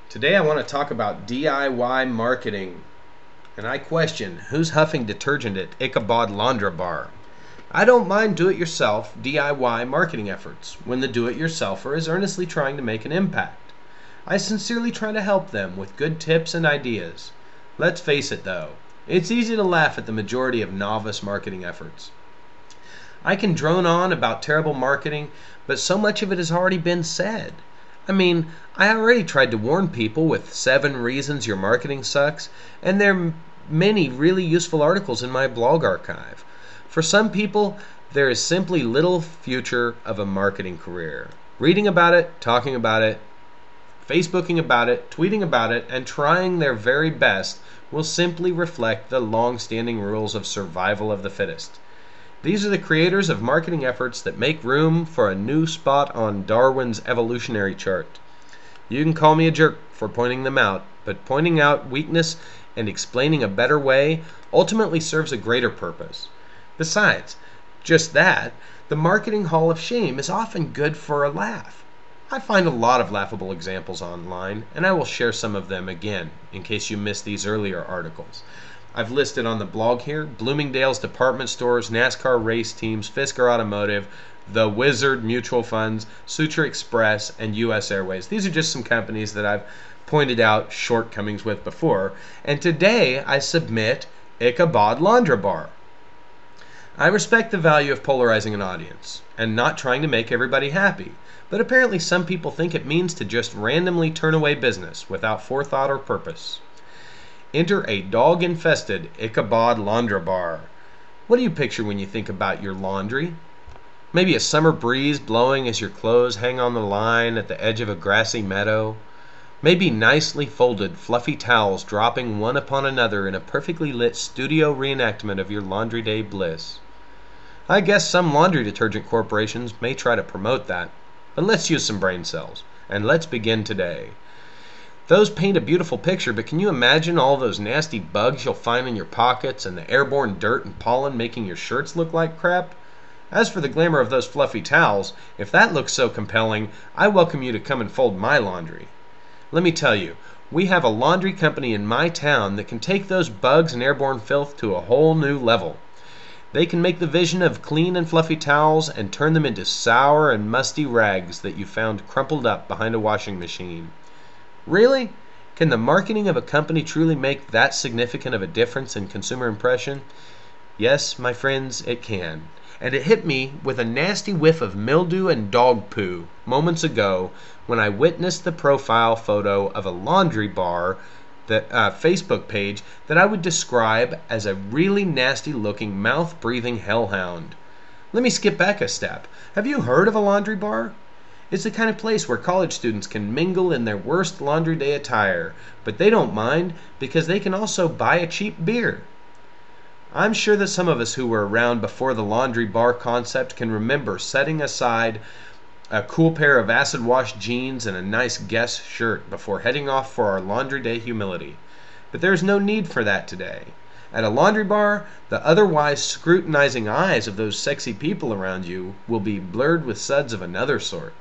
Today I want to talk about DIY marketing, and I question who's huffing detergent at Ichabod Laundry Bar. I don't mind do-it-yourself DIY marketing efforts when the do-it-yourselfer is earnestly trying to make an impact. I sincerely try to help them with good tips and ideas. Let's face it though, it's easy to laugh at the majority of novice marketing efforts. I can drone on about terrible marketing, but so much of it has already been said. I already tried to warn people with 7 reasons your marketing sucks, and there are many really useful articles in my blog archive. For some people, there is simply little future of a marketing career. Reading about it, talking about it, Facebooking about it, tweeting about it, and trying their very best will simply reflect the long-standing rules of survival of the fittest. These are the creators of marketing efforts that make room for a new spot on Darwin's evolutionary chart. You can call me a jerk for pointing them out, but pointing out weakness and explaining a better way ultimately serves a greater purpose. Besides, just that, the Marketing Hall of Shame is often good for a laugh. I find a lot of laughable examples online, and I will share some of them again, in case you missed these earlier articles. I've listed on the blog here Bloomingdale's department stores, NASCAR race teams, Fisker Automotive, The Wizard Mutual Funds, Suture Express, and U.S. Airways. These are just some companies that I've pointed out shortcomings with before, and today I submit Ichabod Laundry Bar. I respect the value of polarizing an audience and not trying to make everybody happy, but apparently some people think it means to just randomly turn away business without forethought or purpose. Enter a dog-infested Ichabod Laundry Bar. What do you picture when you think about your laundry? Maybe a summer breeze blowing as your clothes hang on the line at the edge of a grassy meadow. Maybe nicely folded, fluffy towels dropping one upon another in a perfectly lit studio reenactment of your laundry day bliss. I guess some laundry detergent corporations may try to promote that, but let's use some brain cells, and let's begin today. Those paint a beautiful picture, but can you imagine all those nasty bugs you'll find in your pockets and the airborne dirt and pollen making your shirts look like crap? As for the glamour of those fluffy towels, if that looks so compelling, I welcome you to come and fold my laundry. Let me tell you, we have a laundry company in my town that can take those bugs and airborne filth to a whole new level. They can make the vision of clean and fluffy towels and turn them into sour and musty rags that you found crumpled up behind a washing machine. Really? Can the marketing of a company truly make that significant of a difference in consumer impression? Yes, my friends, it can. And it hit me with a nasty whiff of mildew and dog poo moments ago when I witnessed the profile photo of a laundry bar, the Facebook page that I would describe as a really nasty looking mouth-breathing hellhound. Let me skip back a step. Have you heard of a laundry bar? It's the kind of place where college students can mingle in their worst laundry day attire, but they don't mind because they can also buy a cheap beer. I'm sure that some of us who were around before the laundry bar concept can remember setting aside a cool pair of acid wash jeans and a nice Guess shirt before heading off for our laundry day humility. But there's no need for that today. At a laundry bar, the otherwise scrutinizing eyes of those sexy people around you will be blurred with suds of another sort.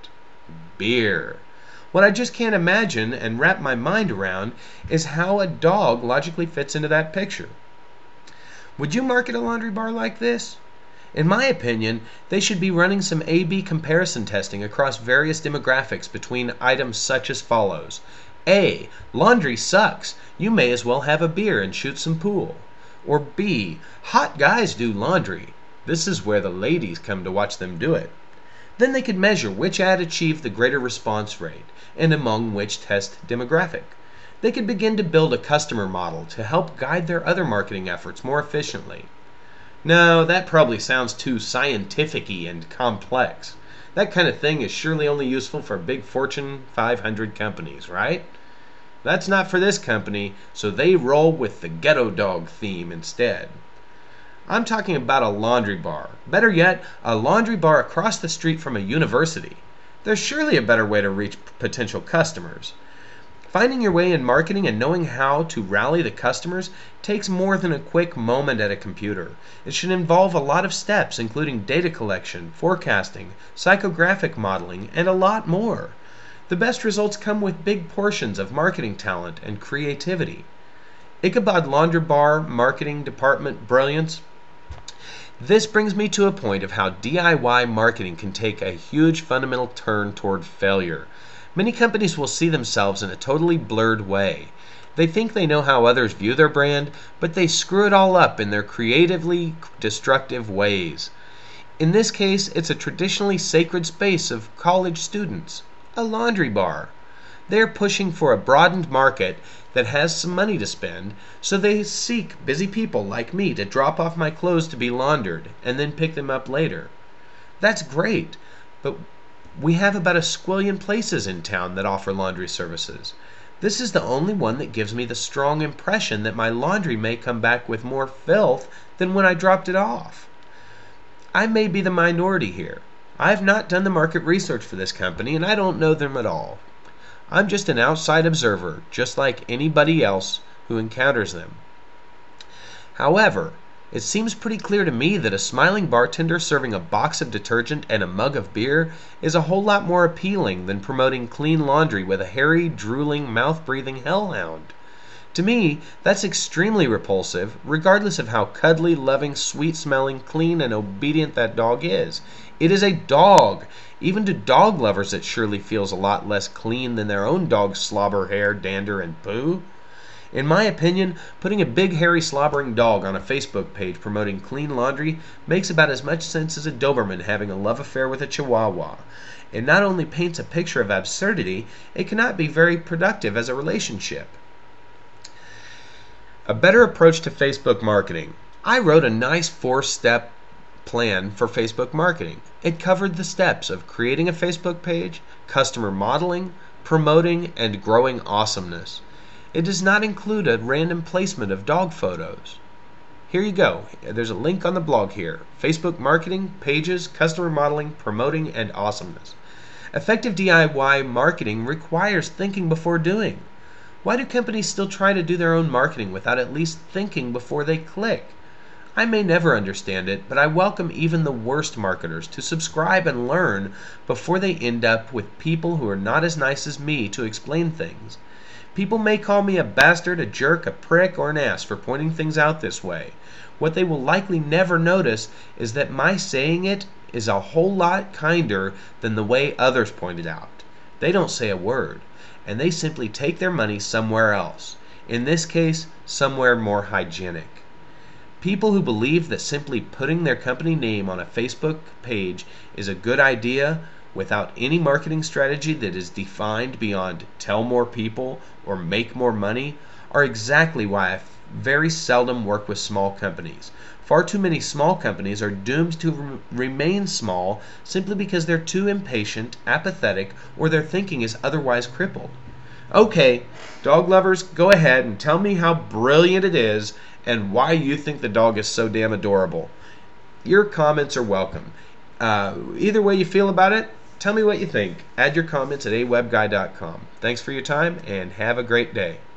Beer. What I just can't imagine and wrap my mind around is how a dog logically fits into that picture. Would you market a laundry bar like this? In my opinion, they should be running some A/B comparison testing across various demographics between items such as follows. A. Laundry sucks. You may as well have a beer and shoot some pool. Or B. Hot guys do laundry. This is where the ladies come to watch them do it. Then they could measure which ad achieved the greater response rate and among which test demographic. They could begin to build a customer model to help guide their other marketing efforts more efficiently. No, that probably sounds too scientific-y and complex. That kind of thing is surely only useful for big Fortune 500 companies, right? That's not for this company, so they roll with the ghetto dog theme instead. I'm talking about a laundry bar. Better yet, a laundry bar across the street from a university. There's surely a better way to reach potential customers. Finding your way in marketing and knowing how to rally the customers takes more than a quick moment at a computer. It should involve a lot of steps, including data collection, forecasting, psychographic modeling, and a lot more. The best results come with big portions of marketing talent and creativity. Ichabod Laundry Bar Marketing Department Brilliance. This brings me to a point of how DIY marketing can take a huge fundamental turn toward failure. Many companies will see themselves in a totally blurred way. They think they know how others view their brand, but they screw it all up in their creatively destructive ways. In this case, it's a traditionally sacred space of college students, a laundry bar. They're pushing for a broadened market that has some money to spend, so they seek busy people like me to drop off my clothes to be laundered and then pick them up later. That's great, but we have about a squillion places in town that offer laundry services. This is the only one that gives me the strong impression that my laundry may come back with more filth than when I dropped it off. I may be the minority here. I have not done the market research for this company, and I don't know them at all. I'm just an outside observer, just like anybody else who encounters them. However, it seems pretty clear to me that a smiling bartender serving a box of detergent and a mug of beer is a whole lot more appealing than promoting clean laundry with a hairy, drooling, mouth-breathing hellhound. To me, that's extremely repulsive, regardless of how cuddly, loving, sweet-smelling, clean, and obedient that dog is. It is a dog. Even to dog lovers, it surely feels a lot less clean than their own dog's slobber, hair, dander, and poo. In my opinion, putting a big, hairy, slobbering dog on a Facebook page promoting clean laundry makes about as much sense as a Doberman having a love affair with a Chihuahua. It not only paints a picture of absurdity, it cannot be very productive as a relationship. A better approach to Facebook marketing. I wrote a nice 4-step plan for Facebook marketing. It covered the steps of creating a Facebook page, customer modeling, promoting, and growing awesomeness. It does not include a random placement of dog photos. Here you go. There's a link on the blog here. Facebook marketing, pages, customer modeling, promoting, and awesomeness. Effective DIY marketing requires thinking before doing. Why do companies still try to do their own marketing without at least thinking before they click? I may never understand it, but I welcome even the worst marketers to subscribe and learn before they end up with people who are not as nice as me to explain things. People may call me a bastard, a jerk, a prick, or an ass for pointing things out this way. What they will likely never notice is that my saying it is a whole lot kinder than the way others point it out. They don't say a word, and they simply take their money somewhere else. In this case, somewhere more hygienic. People who believe that simply putting their company name on a Facebook page is a good idea without any marketing strategy that is defined beyond tell more people or make more money are exactly why I very seldom work with small companies. Far too many small companies are doomed to remain small simply because they're too impatient, apathetic, or their thinking is otherwise crippled. Okay, dog lovers, go ahead and tell me how brilliant it is and why you think the dog is so damn adorable. Your comments are welcome. Either way you feel about it, tell me what you think. Add your comments at awebguy.com. Thanks for your time and have a great day.